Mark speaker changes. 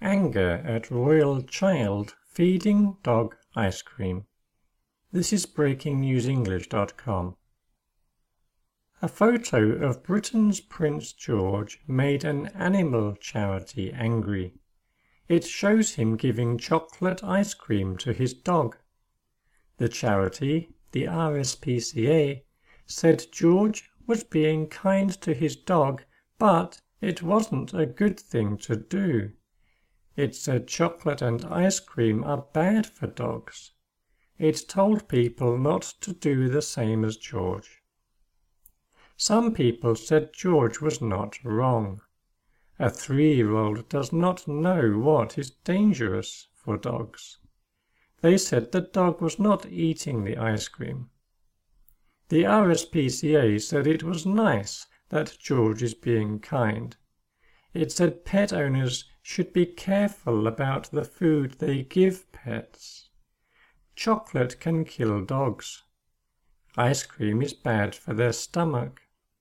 Speaker 1: Anger at royal child feeding dog ice cream. This is breakingnewsenglish.com. A photo of Britain's Prince George made an animal charity angry. It shows him giving chocolate ice cream to his dog. The charity, the RSPCA, said George was being kind to his dog, but it wasn't a good thing to do. It said chocolate and ice cream are bad for dogs. It told people not to do the same as George. Some people said George was not wrong. A 3-year-old does not know what is dangerous for dogs. They said the dog was not eating the ice cream. The RSPCA said it was nice that George is being kind. It said pet owners should be careful about the food they give pets. Chocolate can kill dogs. Ice cream is bad for their stomach.